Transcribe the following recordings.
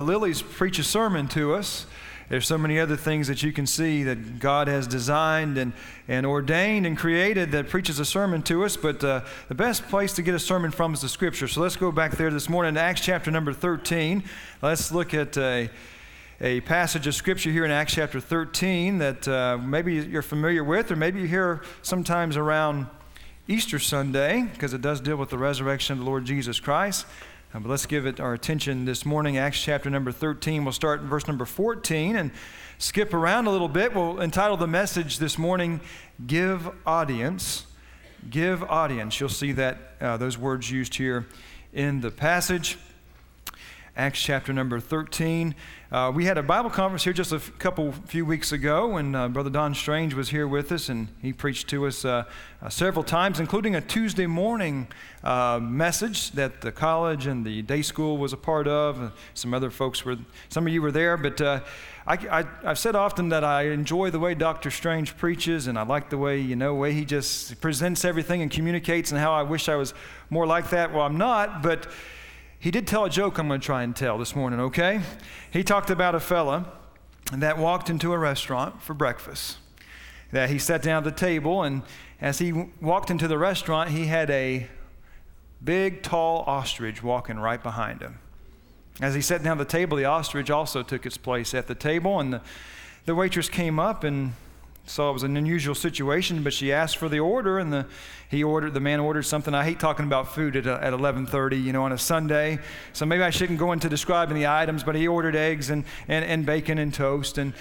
lilies preach a sermon to us. There's so many other things that you can see that God has designed and ordained and created that preaches a sermon to us, but the best place to get a sermon from is the Scripture. So let's go back there this morning to Acts chapter number 13. Let's look at a passage of Scripture here in Acts chapter 13 that maybe you're familiar with, or maybe you hear sometimes around Easter Sunday, because it does deal with the resurrection of the Lord Jesus Christ. But let's give it our attention this morning. Acts chapter number 13. We'll start in verse number 14 and skip around a little bit. We'll entitle the message this morning, Give Audience. Give Audience. You'll see that those words used here in the passage. Acts chapter number 13. We had a Bible conference here just a few weeks ago, and Brother Don Strange was here with us, and he preached to us several times, including a Tuesday morning message that the college and the day school was a part of. Some of you were there, but I've said often that I enjoy the way Dr. Strange preaches, and I like the way he just presents everything and communicates, and how I wish I was more like that. Well, I'm not, but he did tell a joke I'm going to try and tell this morning, okay? He talked about a fella that walked into a restaurant for breakfast. That he sat down at the table, and as he walked into the restaurant, he had a big, tall ostrich walking right behind him. As he sat down at the table, the ostrich also took its place at the table, and the waitress came up and saw it was an unusual situation, but she asked for the order, and the man ordered something. I hate talking about food at 11:30, on a Sunday, so maybe I shouldn't go into describing the items, but he ordered eggs and bacon and toast, and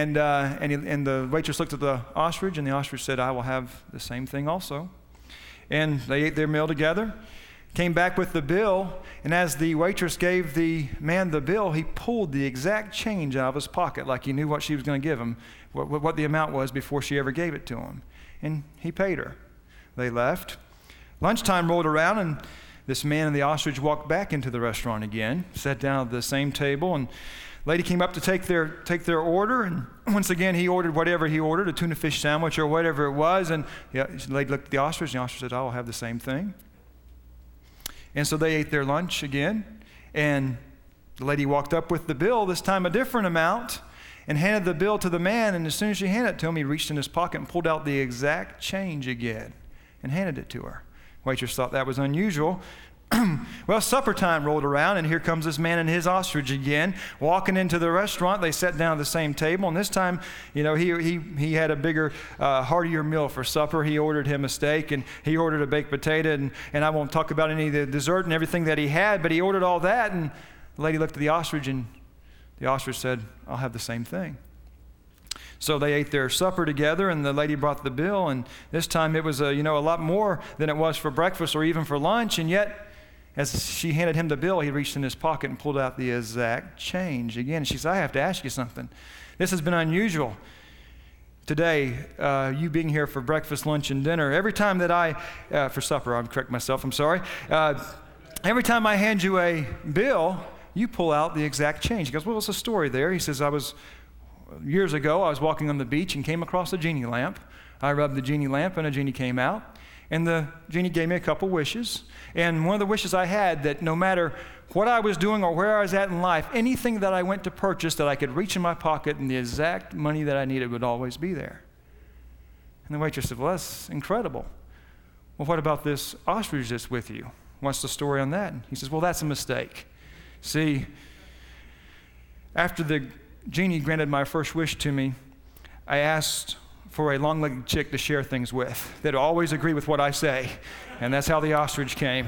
the waitress looked at the ostrich, and the ostrich said, "I will have the same thing also." And they ate their meal together, came back with the bill, and as the waitress gave the man the bill, he pulled the exact change out of his pocket, like he knew what she was going to give him, what the amount was before she ever gave it to him. And he paid her. They left. Lunchtime rolled around, and this man and the ostrich walked back into the restaurant again, sat down at the same table, and lady came up to take their order, and once again he ordered whatever he ordered, a tuna fish sandwich or whatever it was, and the lady looked at the ostrich, and the ostrich said, "I will have the same thing." And so they ate their lunch again, and the lady walked up with the bill, this time a different amount, and handed the bill to the man, and as soon as she handed it to him, he reached in his pocket and pulled out the exact change again and handed it to her. Waitress thought that was unusual. Well, supper time rolled around, and here comes this man and his ostrich again, walking into the restaurant. They sat down at the same table, and this time, he had a bigger, heartier meal for supper. He ordered him a steak, and he ordered a baked potato, and I won't talk about any of the dessert and everything that he had, but he ordered all that, and the lady looked at the ostrich, and the ostrich said, "I'll have the same thing." So they ate their supper together, and the lady brought the bill, and this time it was a lot more than it was for breakfast or even for lunch, and yet as she handed him the bill, he reached in his pocket and pulled out the exact change again. And she said, "I have to ask you something. This has been unusual. Today, you being here for breakfast, lunch, and dinner, every time that for supper, I'll correct myself, I'm sorry. Every time I hand you a bill, you pull out the exact change." He goes, "Well, what's the story there?" He says, years ago, I was walking on the beach and came across a genie lamp. I rubbed the genie lamp, and a genie came out. And the genie gave me a couple wishes. And one of the wishes I had, that no matter what I was doing or where I was at in life, anything that I went to purchase, that I could reach in my pocket and the exact money that I needed would always be there. And the waitress said, "Well, that's incredible. Well, what about this ostrich that's with you? What's the story on that?" And he says, "Well, that's a mistake. See, after the genie granted my first wish to me, I asked for a long-legged chick to share things with that always agree with what I say. And that's how the ostrich came.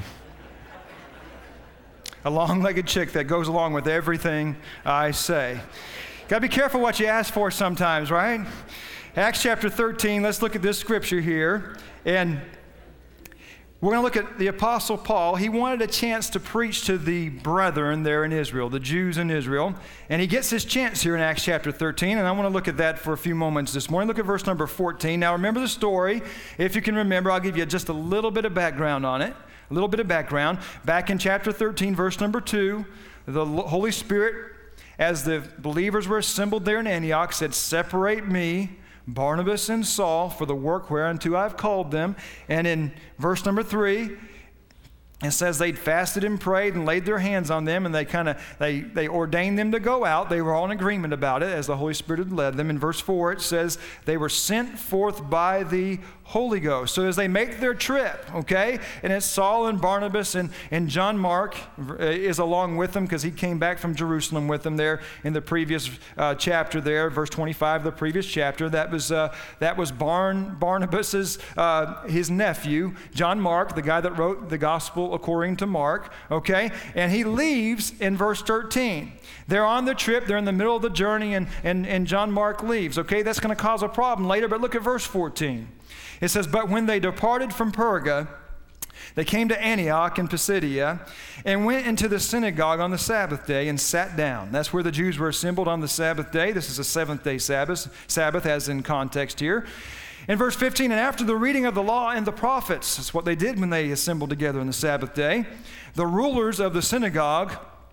A long-legged chick that goes along with everything I say." Got to be careful what you ask for sometimes, right? Acts chapter 13, let's look at this scripture here. And we're going to look at the Apostle Paul. He wanted a chance to preach to the brethren there in Israel, the Jews in Israel. And he gets his chance here in Acts chapter 13. And I want to look at that for a few moments this morning. Look at verse number 14. Now remember the story. If you can remember, I'll give you just a little bit of background on it. A little bit of background. Back in chapter 13, verse number 2, the Holy Spirit, as the believers were assembled there in Antioch, said, "Separate me, Barnabas and Saul, for the work whereunto I've called them." And in verse number 3, It says they'd fasted and prayed and laid their hands on them, and they ordained them to go out. They were all in agreement about it as the Holy Spirit had led them. In verse 4, it says they were sent forth by the Holy Ghost. So as they make their trip, okay, and it's Saul and Barnabas and John Mark is along with them because he came back from Jerusalem with them there in the previous chapter there, verse 25, the previous chapter. That was Barnabas's his nephew, John Mark, the guy that wrote the Gospel according to Mark, okay, and he leaves in verse 13. They're on the trip, they're in the middle of the journey, and John Mark leaves, okay? That's going to cause a problem later, but look at verse 14. It says, but when they departed from Perga, they came to Antioch in Pisidia and went into the synagogue on the Sabbath day and sat down. That's where the Jews were assembled on the Sabbath day. This is a seventh-day Sabbath as in context here. In verse 15, and after the reading of the law and the prophets, that's what they did when they assembled together on the Sabbath day, the rulers of the synagogue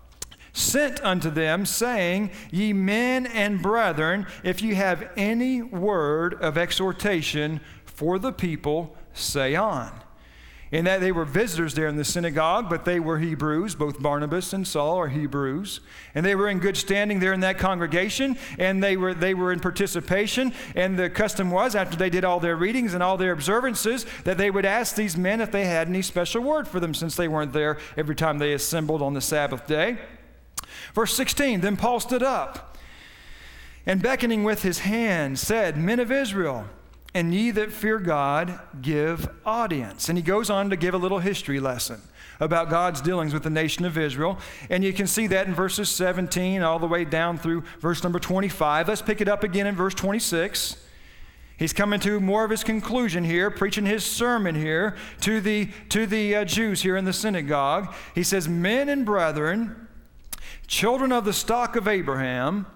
sent unto them, saying, ye men and brethren, if you have any word of exhortation for the people, say on. In that they were visitors there in the synagogue, but they were Hebrews. Both Barnabas and Saul are Hebrews. And they were in good standing there in that congregation, and they were in participation. And the custom was, after they did all their readings and all their observances, that they would ask these men if they had any special word for them, since they weren't there every time they assembled on the Sabbath day. Verse 16, then Paul stood up, and beckoning with his hand said, men of Israel, and ye that fear God, give audience. And he goes on to give a little history lesson about God's dealings with the nation of Israel. And you can see that in verses 17 all the way down through verse number 25. Let's pick it up again in verse 26. He's coming to more of his conclusion here, preaching his sermon here to the Jews here in the synagogue. He says, men and brethren, children of the stock of Abraham,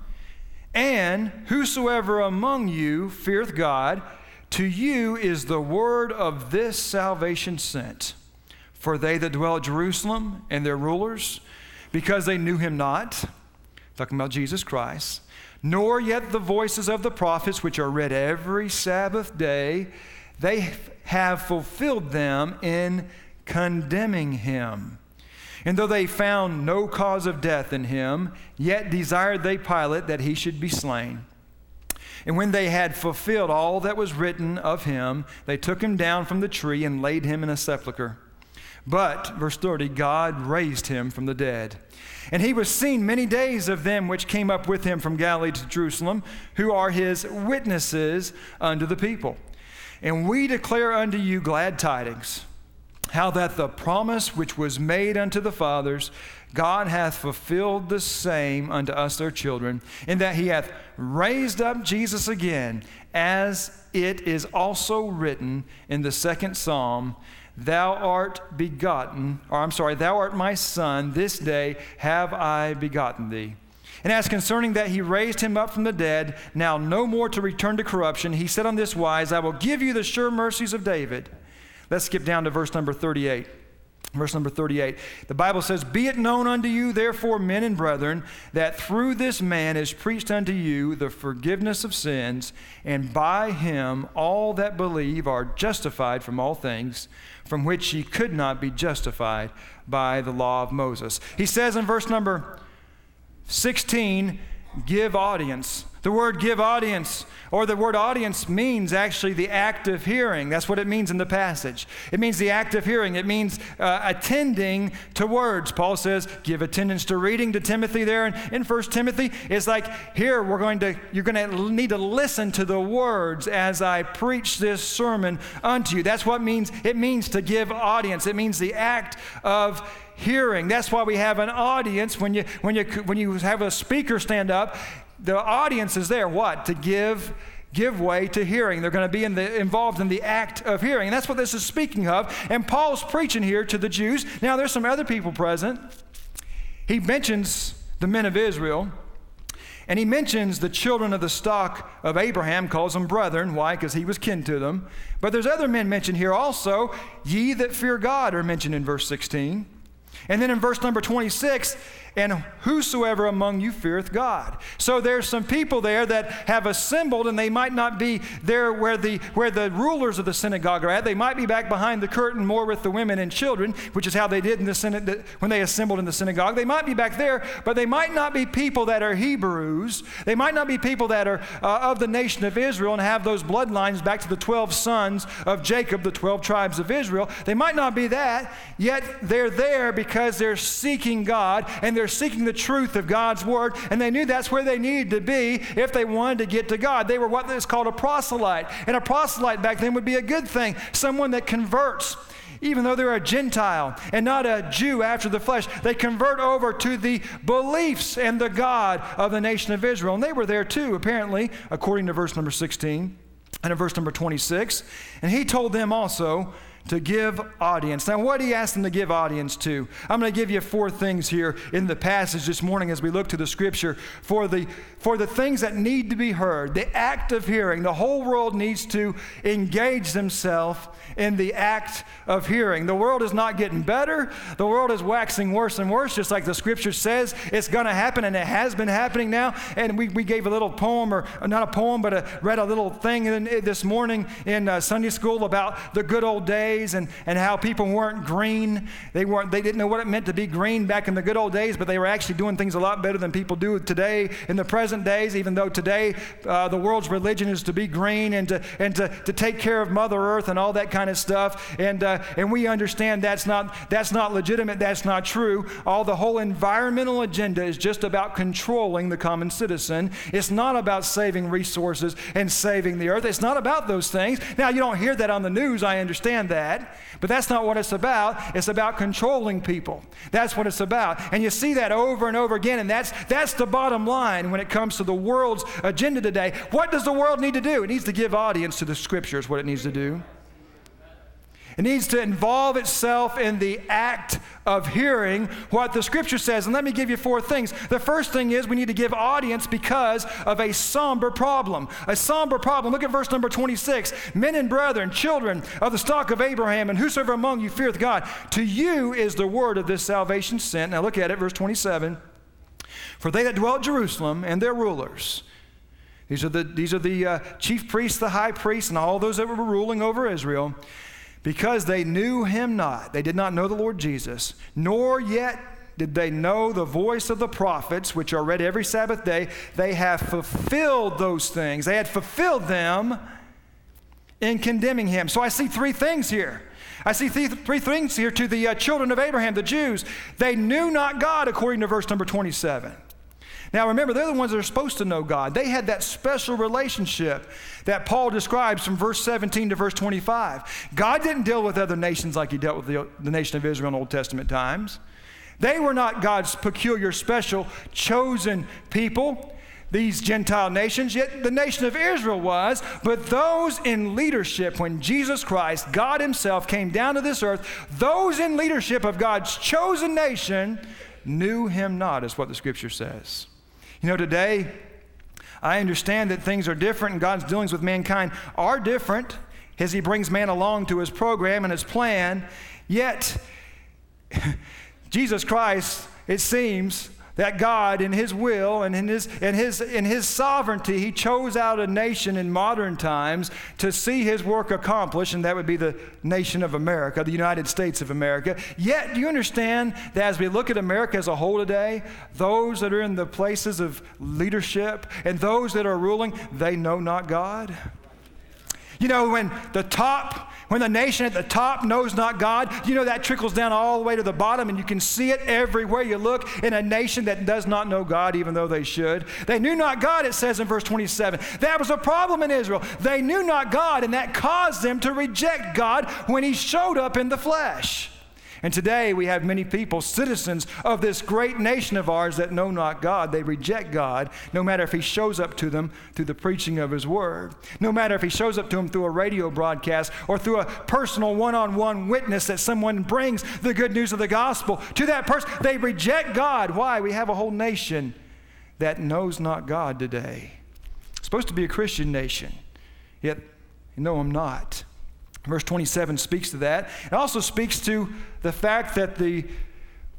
and whosoever among you feareth God, to you is the word of this salvation sent. For they that dwell at Jerusalem and their rulers, because they knew him not, talking about Jesus Christ, nor yet the voices of the prophets which are read every Sabbath day, they have fulfilled them in condemning him. And though they found no cause of death in him, yet desired they Pilate that he should be slain. And when they had fulfilled all that was written of him, they took him down from the tree and laid him in a sepulchre. But, verse 30, God raised him from the dead. And he was seen many days of them which came up with him from Galilee to Jerusalem, who are his witnesses unto the people. And we declare unto you glad tidings, how that the promise which was made unto the fathers, God hath fulfilled the same unto us their children, in that he hath raised up Jesus again, as it is also written in the second Psalm, thou art my son, this day have I begotten thee. And as concerning that he raised him up from the dead, now no more to return to corruption, he said on this wise, I will give you the sure mercies of David. Let's skip down to verse number 38. Verse number 38. The Bible says, be it known unto you, therefore, men and brethren, that through this man is preached unto you the forgiveness of sins, and by him all that believe are justified from all things, from which ye could not be justified by the law of Moses. He says in verse number 16, give audience. The word give audience, or the word audience, means actually the act of hearing. That's what it means in the passage. It means the act of hearing. It means attending to words. Paul says, give attendance to reading to Timothy there in 1 Timothy. It's like, here you're going to need to listen to the words as I preach this sermon unto you. That's what it means to give audience. It means the act of hearing. That's why we have an audience when you have a speaker stand up. The audience is there, what? To give way to hearing. They're going to be involved in the act of hearing. And that's what this is speaking of. And Paul's preaching here to the Jews. Now, there's some other people present. He mentions the men of Israel. And he mentions the children of the stock of Abraham, calls them brethren. Why? Because he was kin to them. But there's other men mentioned here also. Ye that fear God are mentioned in verse 16. And then in verse number 26, and whosoever among you feareth God. So there's some people there that have assembled, and they might not be there where the rulers of the synagogue are at. They might be back behind the curtain more with the women and children, which is how they did in the when they assembled in the synagogue. They might be back there, but they might not be people that are Hebrews. They might not be people that are of the nation of Israel and have those bloodlines back to the 12 sons of Jacob, the 12 tribes of Israel. They might not be that, yet they're there because they're seeking God, and they're seeking the truth of God's word, and they knew that's where they needed to be if they wanted to get to God. They were what is called a proselyte, and a proselyte back then would be a good thing, someone that converts. Even though they're a Gentile and not a Jew after the flesh, they convert over to the beliefs and the God of the nation of Israel. And they were there too, apparently, according to verse number 16 and in verse number 26. And he told them also to give audience. Now, what did he ask them to give audience to? I'm going to give you 4 things here in the passage this morning as we look to the scripture for the things that need to be heard, the act of hearing. The whole world needs to engage themselves in the act of hearing. The world is not getting better. The world is waxing worse and worse, just like the scripture says it's going to happen, and it has been happening now. And we gave a little poem, or not a poem, but read a little thing this morning in Sunday school about the good old days and how people weren't green. They didn't know what it meant to be green back in the good old days, but they were actually doing things a lot better than people do today in the present days, even though today the world's religion is to be green and to take care of Mother Earth and all that kind of stuff. And we understand that's not legitimate, that's not true. The whole environmental agenda is just about controlling the common citizen. It's not about saving resources and saving the earth. It's not about those things. Now, you don't hear that on the news, I understand that, but that's not what it's about. It's about controlling people. That's what it's about. And you see that over and over again, and that's the bottom line when it comes to the world's agenda today. What does the world need to do? It needs to give audience to the scriptures, what it needs to do. It needs to involve itself in the act of hearing what the scripture says. And let me give you 4 things. The first thing is we need to give audience because of a somber problem. A somber problem. Look at verse number 26. Men and brethren, children of the stock of Abraham, and whosoever among you feareth God, to you is the word of this salvation sent. Now look at it, verse 27. For they that dwell at Jerusalem and their rulers, these are the chief priests, the high priests, and all those that were ruling over Israel, because they knew him not. They did not know the Lord Jesus, nor yet did they know the voice of the prophets, which are read every Sabbath day. They have fulfilled those things. They had fulfilled them in condemning him. So I see 3 things here. I see 3 things here to the children of Abraham, the Jews. They knew not God, according to verse number 27. Now remember, they're the ones that are supposed to know God. They had that special relationship that Paul describes from verse 17 to verse 25. God didn't deal with other nations like he dealt with the nation of Israel in Old Testament times. They were not God's peculiar, special, chosen people, these Gentile nations, yet the nation of Israel was. But those in leadership, when Jesus Christ, God himself, came down to this earth, those in leadership of God's chosen nation knew him not, is what the scripture says. You know, today, I understand that things are different and God's dealings with mankind are different as he brings man along to his program and his plan. Yet, Jesus Christ, it seems that God in his will and in his sovereignty, he chose out a nation in modern times to see his work accomplished, and that would be the nation of America, the United States of America. Yet, do you understand that as we look at America as a whole today, those that are in the places of leadership and those that are ruling, they know not God? You know, when the nation at the top knows not God, you know that trickles down all the way to the bottom, and you can see it everywhere you look in a nation that does not know God, even though they should. They knew not God, it says in verse 27. That was a problem in Israel. They knew not God, and that caused them to reject God when he showed up in the flesh. And today we have many people, citizens of this great nation of ours, that know not God. They reject God, no matter if he shows up to them through the preaching of his word, no matter if he shows up to them through a radio broadcast or through a personal one-on-one witness that someone brings the good news of the gospel to that person. They reject God. Why? We have a whole nation that knows not God today. It's supposed to be a Christian nation, yet you know him not. Verse 27 speaks to that. It also speaks to the fact that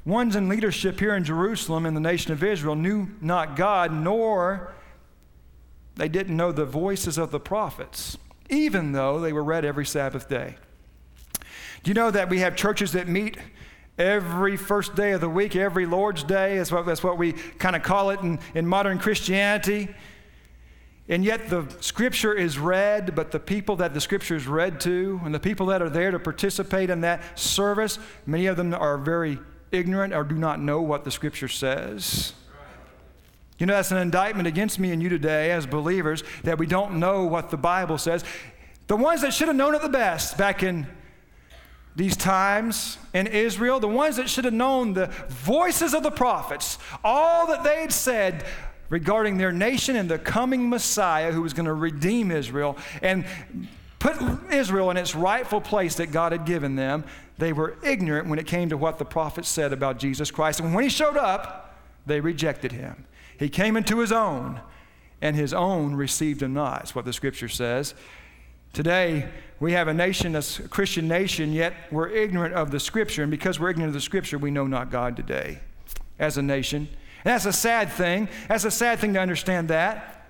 ones in leadership here in Jerusalem in the nation of Israel knew not God, nor they didn't know the voices of the prophets, even though they were read every Sabbath day. Do you know that we have churches that meet every first day of the week, every Lord's Day? That's what we kind of call it in modern Christianity. And yet the Scripture is read, but the people that the Scripture is read to and the people that are there to participate in that service, many of them are very ignorant or do not know what the Scripture says. You know, that's an indictment against me and you today as believers, that we don't know what the Bible says. The ones that should have known it the best back in these times in Israel, the ones that should have known the voices of the prophets, all that they had said regarding their nation and the coming Messiah who was going to redeem Israel and put Israel in its rightful place that God had given them, they were ignorant when it came to what the prophets said about Jesus Christ. And when he showed up, they rejected him. He came into his own, and his own received him not. That's what the Scripture says. Today, we have a nation, a Christian nation, yet we're ignorant of the Scripture. And because we're ignorant of the Scripture, we know not God today as a nation. And that's a sad thing. That's a sad thing to understand that.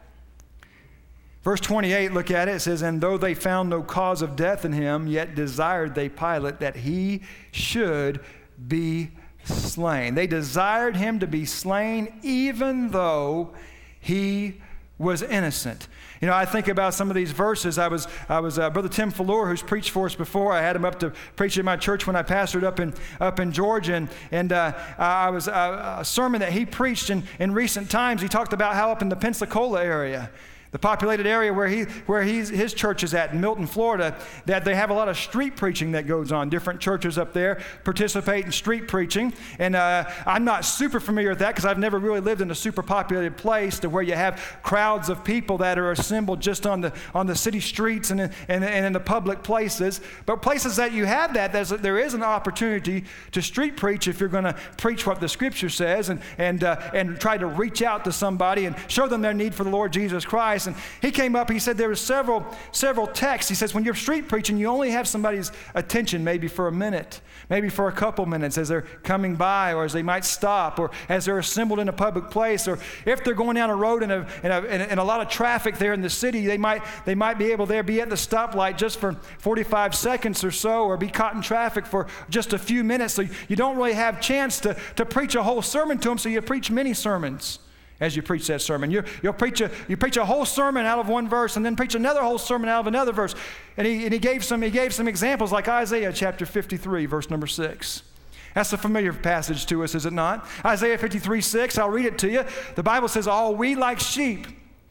Verse 28, look at it. It says, and though they found no cause of death in him, yet desired they Pilate that he should be slain. They desired him to be slain even though he was innocent. You know, I think about some of these verses. I was Brother Tim Fallour, who's preached for us before. I had him up to preach in my church when I pastored up in Georgia, and I was a sermon that he preached in recent times. He talked about how up in the Pensacola area, the populated area where his church is at in Milton, Florida, that they have a lot of street preaching that goes on. Different churches up there participate in street preaching. And I'm not super familiar with that because I've never really lived in a super populated place to where you have crowds of people that are assembled just on the city streets and in the public places. But places that you have there is an opportunity to street preach if you're going to preach what the Scripture says and try to reach out to somebody and show them their need for the Lord Jesus Christ. And he came up, he said there were several texts. He says when you're street preaching, you only have somebody's attention maybe for a minute, maybe for a couple minutes as they're coming by or as they might stop or as they're assembled in a public place, or if they're going down a road in a lot of traffic there in the city, they might be able to be at the stoplight just for 45 seconds or so, or be caught in traffic for just a few minutes. So you don't really have chance to preach a whole sermon to them, so you preach many sermons. As you preach that sermon, you preach a whole sermon out of one verse, and then preach another whole sermon out of another verse. And he gave some examples, like Isaiah chapter 53, verse number 6. That's a familiar passage to us, is it not? Isaiah 53:6. I'll read it to you. The Bible says, "All we like sheep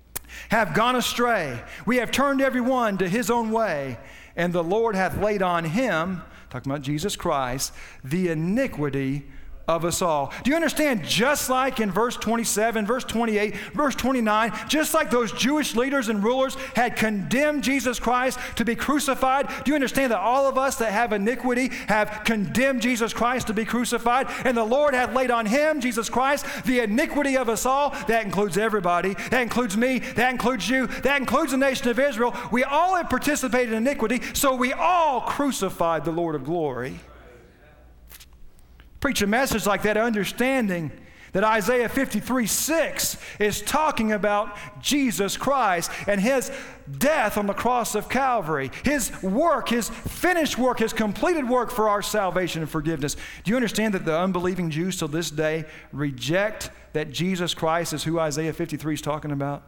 have gone astray; we have turned every one to his own way, and the Lord hath laid on him," talking about Jesus Christ, "the iniquity of us all." Do you understand? Just like in verse 27, verse 28, verse 29, just like those Jewish leaders and rulers had condemned Jesus Christ to be crucified, do you understand that all of us that have iniquity have condemned Jesus Christ to be crucified? And the Lord hath laid on him, Jesus Christ, the iniquity of us all. That includes everybody. That includes me. That includes you. That includes the nation of Israel. We all have participated in iniquity, so we all crucified the Lord of glory. Preach a message like that, understanding that Isaiah 53:6 is talking about Jesus Christ and his death on the cross of Calvary, his work, his finished work, his completed work for our salvation and forgiveness. Do you understand that the unbelieving Jews till this day reject that Jesus Christ is who Isaiah 53 is talking about?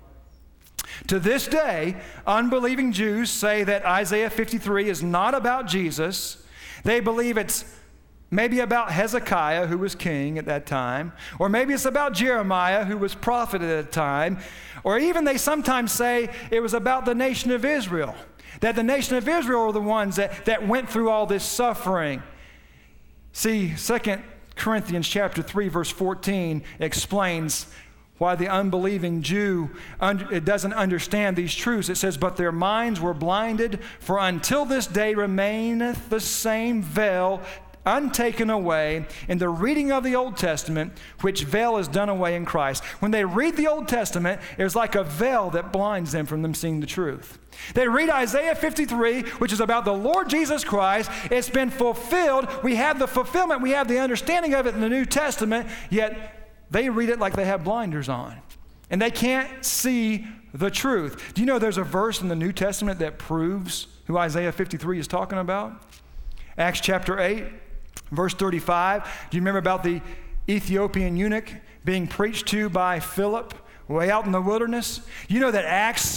To this day, unbelieving Jews say that Isaiah 53 is not about Jesus. They believe it's maybe about Hezekiah, who was king at that time, or maybe it's about Jeremiah, who was prophet at that time, or even they sometimes say it was about the nation of Israel, that the nation of Israel were the ones that went through all this suffering. See, 2 Corinthians chapter 3, verse 14 explains why the unbelieving Jew doesn't understand these truths. It says, "But their minds were blinded, for until this day remaineth the same veil untaken away in the reading of the Old Testament, which veil is done away in Christ. When they read the Old Testament, there's like a veil that blinds them from them seeing the truth. They read Isaiah 53, which is about the Lord Jesus Christ. It's been fulfilled. We have the fulfillment. We have the understanding of it in the New Testament, yet they read it like they have blinders on. And they can't see the truth. Do you know there's a verse in the New Testament that proves who Isaiah 53 is talking about? Acts chapter 8, verse 35. Do you remember about the Ethiopian eunuch being preached to by Philip way out in the wilderness? You know that Acts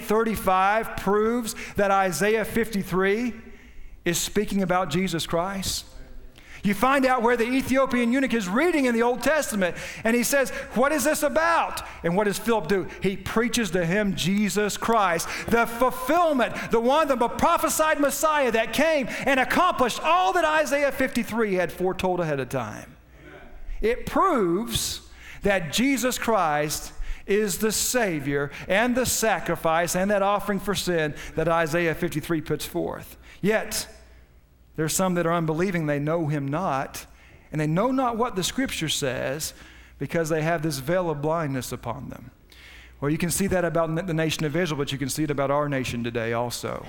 8:35 proves that Isaiah 53 is speaking about Jesus Christ. You find out where the Ethiopian eunuch is reading in the Old Testament, and he says, what is this about? And what does Philip do? He preaches to him Jesus Christ, the fulfillment, the one, the prophesied Messiah that came and accomplished all that Isaiah 53 had foretold ahead of time. Amen. It proves that Jesus Christ is the Savior and the sacrifice and that offering for sin that Isaiah 53 puts forth. Yet, there's some that are unbelieving. They know him not, and they know not what the Scripture says because they have this veil of blindness upon them. Well, you can see that about the nation of Israel, but you can see it about our nation today also.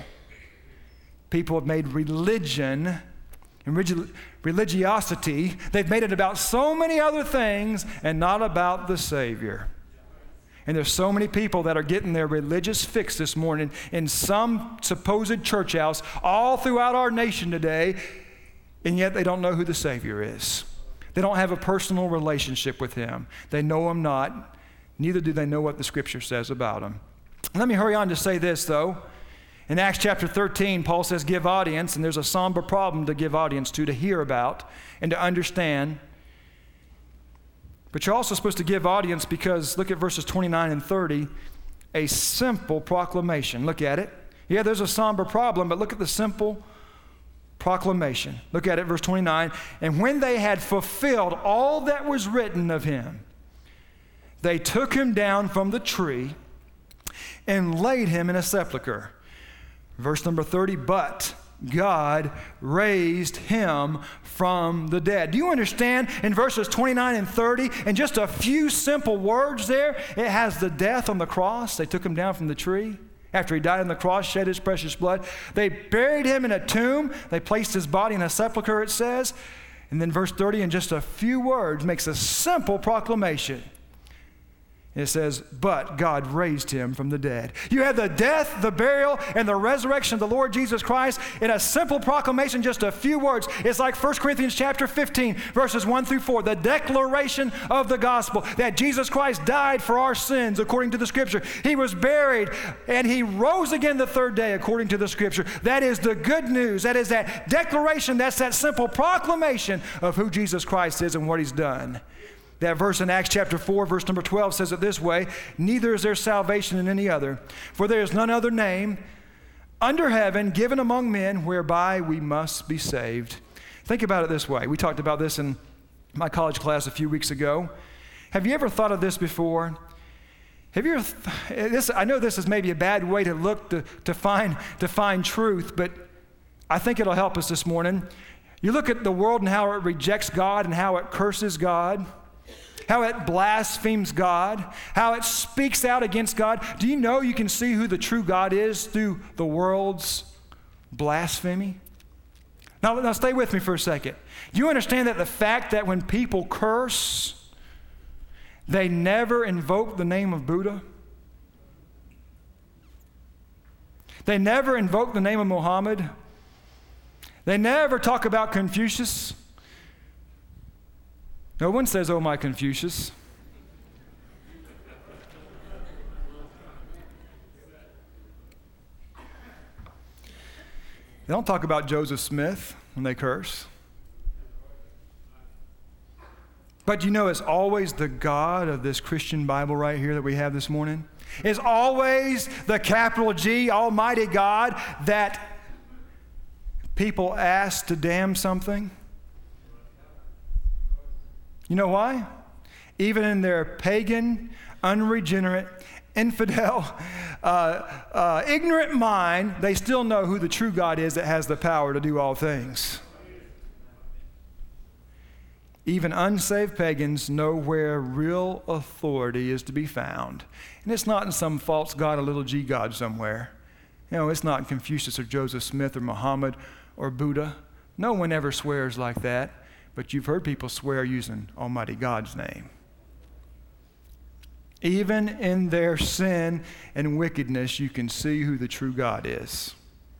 People have made religion and religiosity, they've made it about so many other things and not about the Savior. And there's so many people that are getting their religious fix this morning in some supposed church house all throughout our nation today, and yet they don't know who the Savior is. They don't have a personal relationship with him. They know him not. Neither do they know what the Scripture says about him. Let me hurry on to say this, though. In Acts chapter 13, Paul says, give audience, and there's a somber problem to give audience to hear about and to understand. But you're also supposed to give audience because, look at verses 29 and 30, a simple proclamation. Look at it. Yeah, there's a somber problem, but look at the simple proclamation. Look at it, verse 29. And when they had fulfilled all that was written of him, they took him down from the tree and laid him in a sepulcher. Verse number 30, but God raised him from the dead. Do you understand in verses 29 and 30, in just a few simple words there, it has the death on the cross. They took him down from the tree. After he died on the cross, shed his precious blood. They buried him in a tomb. They placed his body in a sepulcher, it says. And then verse 30, in just a few words, makes a simple proclamation. It says, but God raised him from the dead. You have the death, the burial, and the resurrection of the Lord Jesus Christ in a simple proclamation, just a few words. It's like 1 Corinthians chapter 15, verses 1 through 4, the declaration of the gospel that Jesus Christ died for our sins according to the Scripture. He was buried, and he rose again the third day according to the Scripture. That is the good news. That is that declaration. That's that simple proclamation of who Jesus Christ is and what he's done. That verse in Acts chapter 4, verse number 12 says it this way, neither is there salvation in any other, for there is none other name under heaven given among men whereby we must be saved. Think about it this way. We talked about this in my college class a few weeks ago. Have you ever thought of this before? Have you ever, I know this is maybe a bad way to look to find truth, but I think it'll help us this morning. You look at the world and how it rejects God and how it curses God, how it blasphemes God, how it speaks out against God. Do you know you can see who the true God is through the world's blasphemy? Now stay with me for a second. Do you understand that the fact that when people curse, they never invoke the name of Buddha? They never invoke the name of Muhammad. They never talk about Confucius. No one says, oh, my Confucius. They don't talk about Joseph Smith when they curse. But you know, it's always the God of this Christian Bible right here that we have this morning. It's always the capital G, Almighty God, that people ask to damn something. You know why? Even in their pagan, unregenerate, infidel, ignorant mind, they still know who the true God is that has the power to do all things. Even unsaved pagans know where real authority is to be found. And it's not in some false god, a little g god somewhere. It's not in Confucius or Joseph Smith or Muhammad or Buddha. No one ever swears like that, but you've heard people swear using Almighty God's name. Even in their sin and wickedness, you can see who the true God is.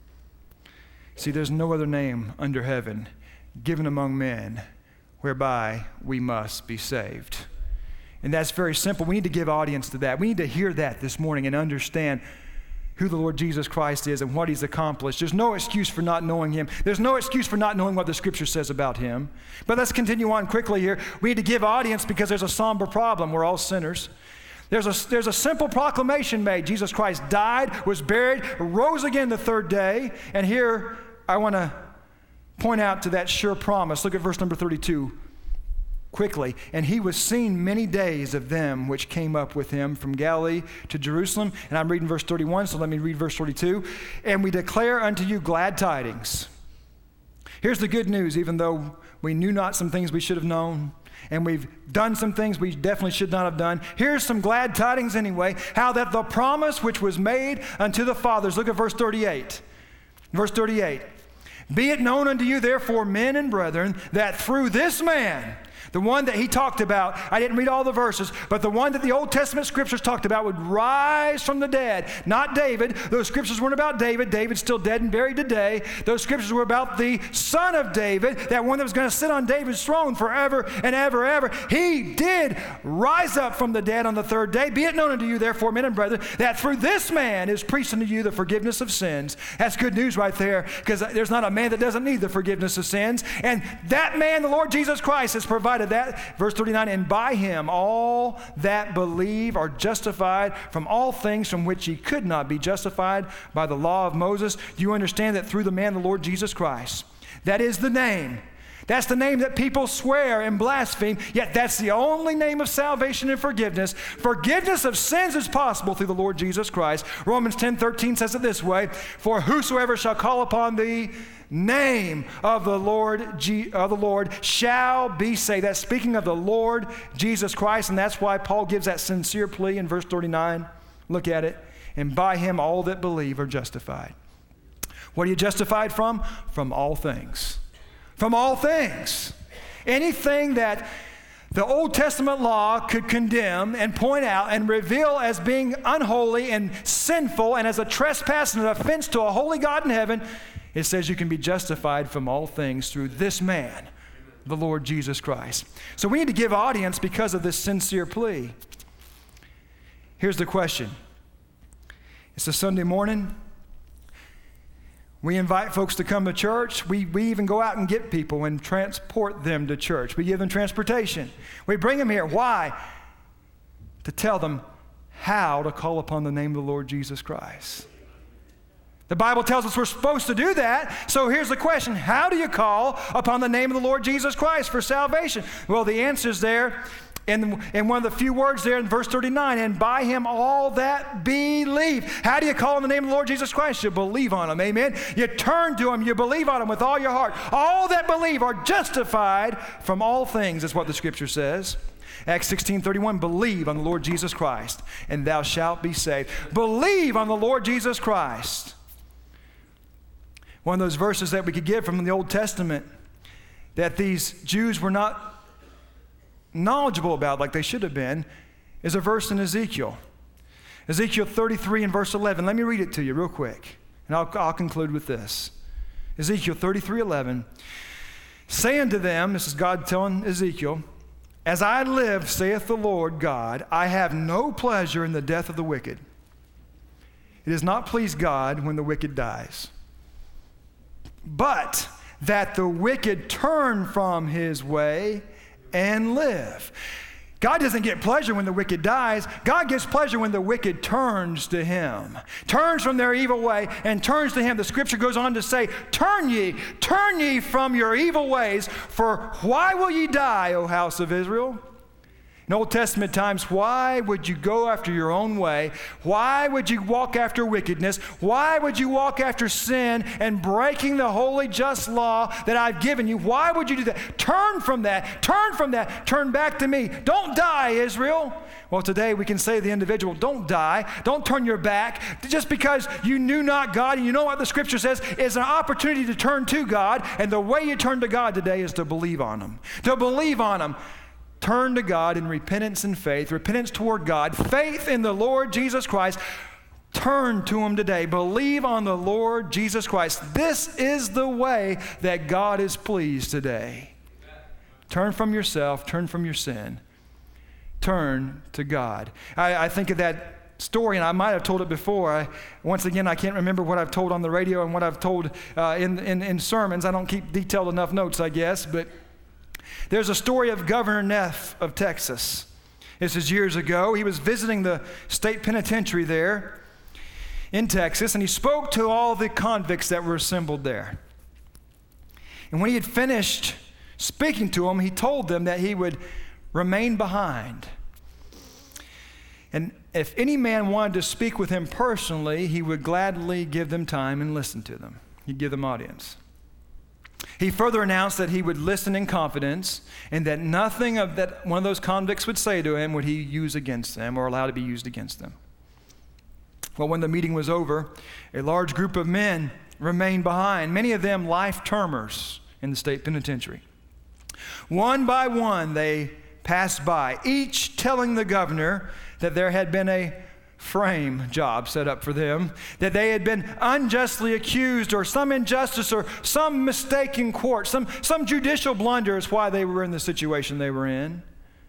See, there's no other name under heaven given among men whereby we must be saved. And that's very simple. We need to give audience to that. We need to hear that this morning and understand who the Lord Jesus Christ is and what he's accomplished. There's no excuse for not knowing him. There's no excuse for not knowing what the Scripture says about him. But let's continue on quickly here. We need to give audience because there's a somber problem. We're all sinners. There's a simple proclamation made. Jesus Christ died, was buried, rose again the third day. And here I want to point out to that sure promise. Look at verse number 32 quickly. And he was seen many days of them which came up with him from Galilee to Jerusalem. And I'm reading verse 31, so let me read verse 32. And we declare unto you glad tidings. Here's the good news, even though we knew not some things we should have known, and we've done some things we definitely should not have done. Here's some glad tidings anyway, how that the promise which was made unto the fathers, look at verse 38. Verse 38. Be it known unto you, therefore, men and brethren, that through this man, the one that he talked about, I didn't read all the verses, but the one that the Old Testament scriptures talked about would rise from the dead. Not David. Those scriptures weren't about David. David's still dead and buried today. Those scriptures were about the son of David, that one that was going to sit on David's throne forever and ever, ever. He did rise up from the dead on the third day. Be it known unto you, therefore, men and brethren, that through this man is preached unto you the forgiveness of sins. That's good news right there, because there's not a man that doesn't need the forgiveness of sins. And that man, the Lord Jesus Christ, has provided that. Verse 39, and by him all that believe are justified from all things from which ye could not be justified by the law of Moses. Do you understand that through the man, the Lord Jesus Christ, that is the name. That's the name that people swear and blaspheme, yet that's the only name of salvation and forgiveness. Forgiveness of sins is possible through the Lord Jesus Christ. Romans 10:13 says it this way, for whosoever shall call upon the name of the Lord shall be saved. That's speaking of the Lord Jesus Christ, and that's why Paul gives that sincere plea in verse 39. Look at it. And by him all that believe are justified. What are you justified from? From all things. From all things. Anything that the Old Testament law could condemn and point out and reveal as being unholy and sinful and as a trespass and an offense to a holy God in heaven, it says you can be justified from all things through this man, the Lord Jesus Christ. So we need to give audience because of this sincere plea. Here's the question. It's a Sunday morning. We invite folks to come to church. We even go out and get people and transport them to church. We give them transportation. We bring them here. Why? To tell them how to call upon the name of the Lord Jesus Christ. The Bible tells us we're supposed to do that. So here's the question. How do you call upon the name of the Lord Jesus Christ for salvation? Well, the answer's there in one of the few words there in verse 39. And by him all that believe. How do you call on the name of the Lord Jesus Christ? You believe on him. Amen. You turn to him. You believe on him with all your heart. All that believe are justified from all things, is what the scripture says. Acts 16:31, believe on the Lord Jesus Christ, and thou shalt be saved. Believe on the Lord Jesus Christ. One of those verses that we could get from the Old Testament that these Jews were not knowledgeable about like they should have been is a verse in Ezekiel. Ezekiel 33 and verse 11. Let me read it to you real quick, and I'll conclude with this. Ezekiel 33:11. Say unto them, this is God telling Ezekiel, as I live, saith the Lord God, I have no pleasure in the death of the wicked. It does not please God when the wicked dies, but that the wicked turn from his way and live. God doesn't get pleasure when the wicked dies. God gets pleasure when the wicked turns to him, turns from their evil way and turns to him. The scripture goes on to say, turn ye from your evil ways, for why will ye die, O house of Israel? In Old Testament times, why would you go after your own way? Why would you walk after wickedness? Why would you walk after sin and breaking the holy, just law that I've given you? Why would you do that? Turn from that. Turn from that. Turn back to me. Don't die, Israel. Well, today we can say to the individual, don't die. Don't turn your back. Just because you knew not God, and you know what the Scripture says, is an opportunity to turn to God. And the way you turn to God today is to believe on Him. To believe on Him. Turn to God in repentance and faith, repentance toward God, faith in the Lord Jesus Christ. Turn to Him today. Believe on the Lord Jesus Christ. This is the way that God is pleased today. Turn from yourself, turn from your sin. Turn to God. I think of that story, and I might have told it before. Once again, I can't remember what I've told on the radio and what I've told in sermons. I don't keep detailed enough notes, I guess, but there's a story of Governor Neff of Texas. This is years ago. He was visiting the state penitentiary there in Texas, and he spoke to all the convicts that were assembled there. And when he had finished speaking to them, he told them that he would remain behind. And if any man wanted to speak with him personally, he would gladly give them time and listen to them. He'd give them audience. He further announced that he would listen in confidence and that nothing of that one of those convicts would say to him would he use against them or allow to be used against them. Well, when the meeting was over, a large group of men remained behind, many of them life-termers in the state penitentiary. One by one, they passed by, each telling the governor that there had been a frame job set up for them, that they had been unjustly accused or some injustice or some mistake in court, some judicial blunder is why they were in the situation they were in.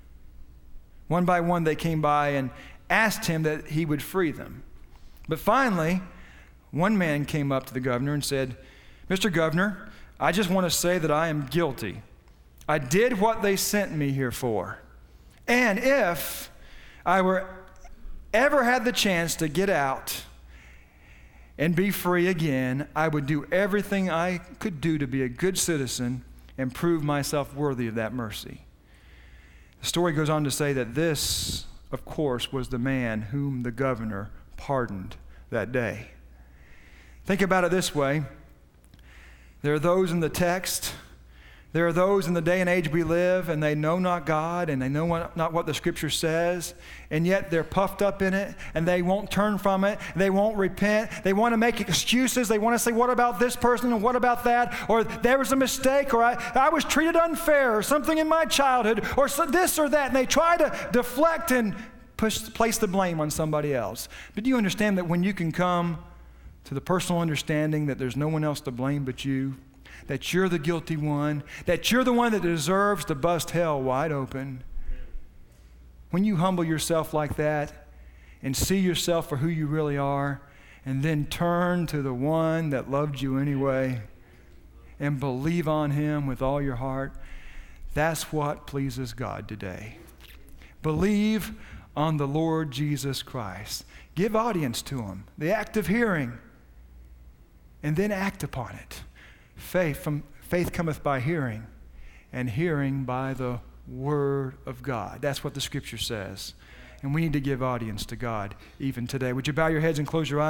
One by one they came by and asked him that he would free them. But finally, one man came up to the governor and said, "Mr. Governor, I just want to say that I am guilty. I did what they sent me here for. And if I were ever had the chance to get out and be free again, I would do everything I could do to be a good citizen and prove myself worthy of that mercy." The story goes on to say that this, of course, was the man whom the governor pardoned that day. Think about it this way. There are those in the text, there are those in the day and age we live, and they know not God, and they know not what the Scripture says, and yet they're puffed up in it, and they won't turn from it, they won't repent, they want to make excuses, they want to say, what about this person, and what about that, or there was a mistake, or I was treated unfair, or something in my childhood, or this or that, and they try to deflect and place the blame on somebody else. But do you understand that when you can come to the personal understanding that there's no one else to blame but you, that you're the guilty one, that you're the one that deserves to bust hell wide open. When you humble yourself like that and see yourself for who you really are, and then turn to the one that loved you anyway and believe on Him with all your heart, that's what pleases God today. Believe on the Lord Jesus Christ. Give audience to Him, the act of hearing, and then act upon it. Faith cometh by hearing, and hearing by the Word of God. That's what the Scripture says. And we need to give audience to God even today. Would you bow your heads and close your eyes?